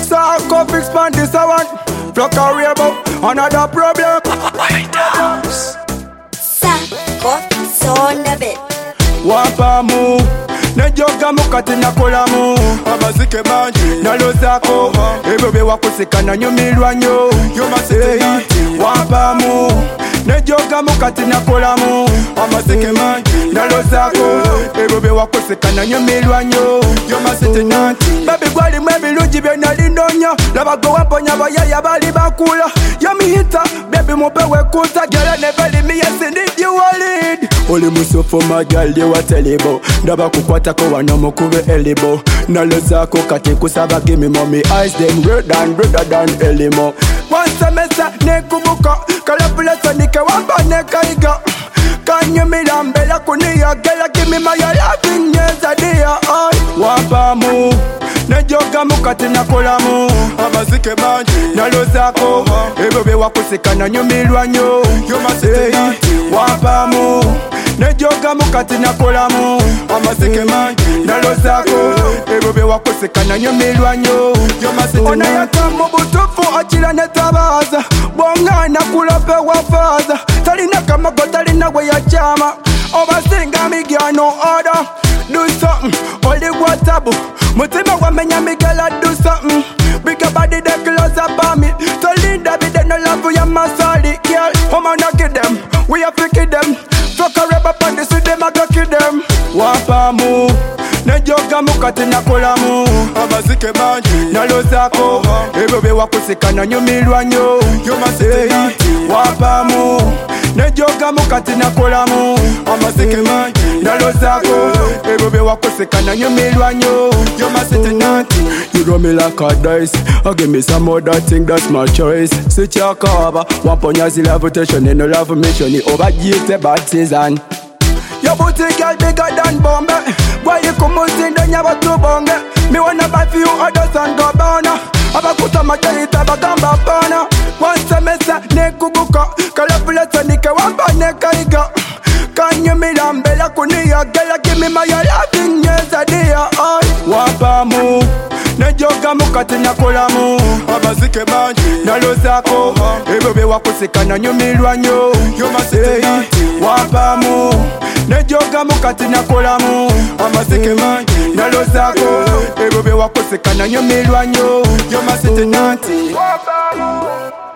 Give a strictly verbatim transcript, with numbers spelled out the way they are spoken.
Sarko fix man this I want. Flock a rainbow, another problem. White House. Sarko sound a bit. Wapa mu nejoga mukati nakola mu amazike mangi nalozako ebyo bewakosekana nyumirwa nnyo wapa mu nejoga mukati nakola mu amazike mangi nalozako ebyo bewakosekana nyumirwa nnyo babi gwalimu ebirungi byenalinonya labago wamponya bayaya bali bakula yamihita bebi mupewekuta gera nevelimiyesindidiwalid oli musofu magali wa telebo ndaba kukwatako wano mukube elibo nalozako kati kusaba give me mommy eyes them red and redder than elimo wansemesa nekubuka kalapulesa nike wamba nekaiga kanyumira mbela kuniyagela give me my loving yes a dear eye wapamu nejoga mukati nakola mu amazike mangi nalozako ebyo bewakosekana nyumirwa nnyo wapamu nejoga mukati nakola mu amazike mangi nalozako ebyo bewakosekana nyumirwa nnyo onayaka mu butufu akira netabaza bwongana kulope wafaza talina kamago talina gwe yakyama obasinga migyano order do something oligwa tabu mutima wamenya migala do something bigger body the close up on me so Linda be the no love ya masali girl come on knock them we have to kill them fuck a rubber on the so them I go kill them wapamu nejoga mukati nakola mu amazike mangi nalozako ebyo bewakosekana nyumirwa nnyo wapamu nejoga mukati nakola mu amazike mangi nalozako ebyo bewakosekana nyumirwa nnyo you roll me like a dice I give me some other thing that's my choice sichakaba wamponya zilavutation eno love mission obagite bad season your booty girl bigger than Bombay. Why you come out in the nyaba to bonge? Me wanna buy for you others and go boner. Abakuta majalita bagamba pana. One semester nekubuka kalapulesa nike wamba nekaiga. Can you me lambela kuniya gela give me my loving yes a dear eye. Wapamu nejoga mukati nakola mu amazike mangi nalozako ebyo bewakosekana nyumirwa nnyo wapamu nejoga mukati nakola mu amazike mangi nalozako ebyo bewakosekana nyumirwa nnyo You're my city nanti.